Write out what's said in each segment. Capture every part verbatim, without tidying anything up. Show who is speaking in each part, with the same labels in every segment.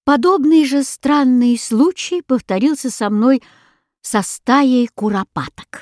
Speaker 1: Подобный же странный случай повторился со мной со стаей куропаток.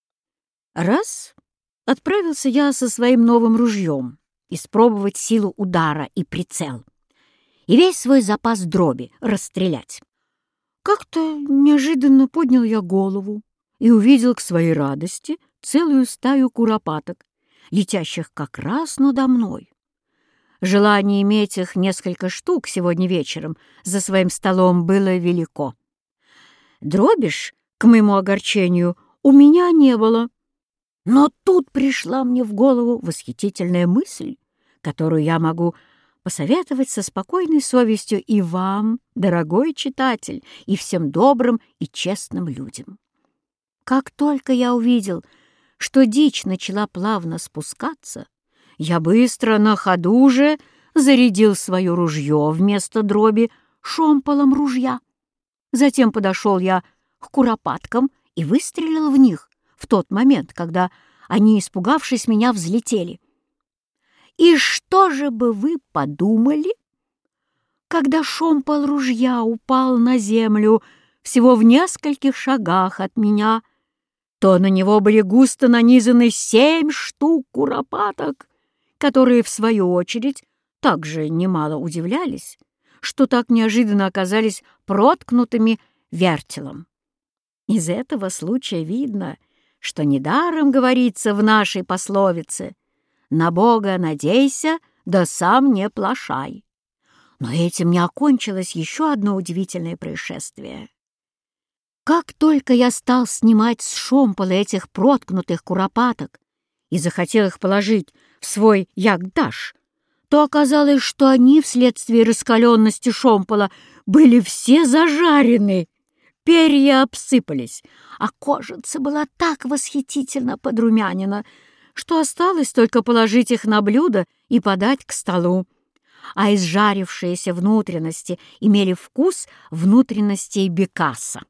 Speaker 1: Раз отправился я со своим новым ружьем испробовать силу удара и прицел, и весь свой запас дроби расстрелять. Как-то неожиданно поднял я голову и увидел к своей радости целую стаю куропаток, летящих как раз надо мной. Желание иметь их несколько штук сегодня вечером за своим столом было велико. Дробиш, к моему огорчению, у меня не было. Но тут пришла мне в голову восхитительная мысль, которую я могу посоветовать со спокойной совестью и вам, дорогой читатель, и всем добрым и честным людям. Как только я увидел, что дичь начала плавно спускаться, я быстро на ходу же зарядил свое ружье вместо дроби шомполом ружья. Затем подошел я к куропаткам и выстрелил в них в тот момент, когда они, испугавшись меня, взлетели. И что же бы вы подумали, когда шомпол ружья упал на землю всего в нескольких шагах от меня, то на него были густо нанизаны семь штук куропаток, которые, в свою очередь, также немало удивлялись, что так неожиданно оказались проткнутыми вертелом. Из этого случая видно, что недаром говорится в нашей пословице «На Бога надейся, да сам не плашай». Но этим не окончилось еще одно удивительное происшествие. Как только я стал снимать с шомпола этих проткнутых куропаток и захотел их положить в свой ягдаш, то оказалось, что они вследствие раскаленности шомпола были все зажарены. Перья обсыпались, а кожица была так восхитительно подрумянена, что осталось только положить их на блюдо и подать к столу. А изжарившиеся внутренности имели вкус внутренностей бекаса.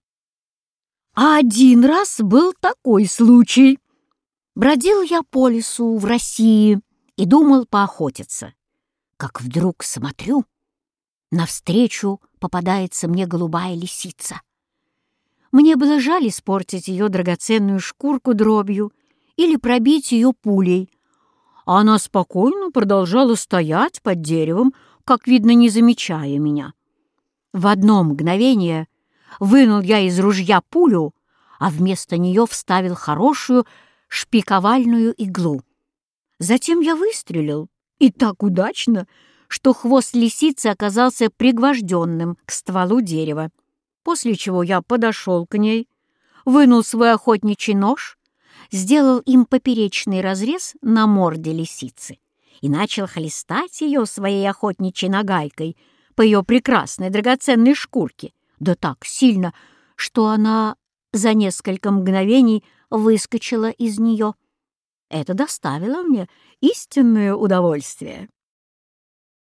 Speaker 1: А один раз был такой случай. Бродил я по лесу в России и думал поохотиться. Как вдруг смотрю, навстречу попадается мне голубая лисица. Мне было жаль испортить ее драгоценную шкурку дробью или пробить ее пулей. А она спокойно продолжала стоять под деревом, как видно, не замечая меня. В одно мгновение вынул я из ружья пулю, а вместо нее вставил хорошую шпиковальную иглу. Затем я выстрелил, и так удачно, что хвост лисицы оказался пригвожденным к стволу дерева, после чего я подошел к ней, вынул свой охотничий нож, сделал им поперечный разрез на морде лисицы и начал хлестать ее своей охотничьей нагайкой по ее прекрасной драгоценной шкурке, да так сильно, что она за несколько мгновений выскочила из нее. Это доставило мне истинное удовольствие.